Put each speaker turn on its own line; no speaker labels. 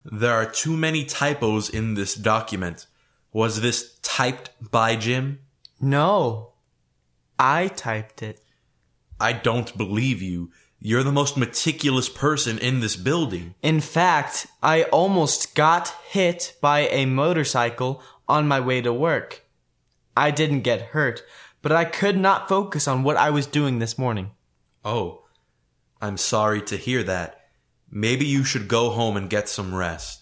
There are too many typos in this document. Was this typed by Jim?
No, I typed it.
I don't believe you. You're the most meticulous person in this building.
In fact, I almost got hit by a motorcycle on my way to work. I didn't get hurt, but I could not focus on what I was doing this morning.
Oh, I'm sorry to hear that. Maybe you should go home and get some rest.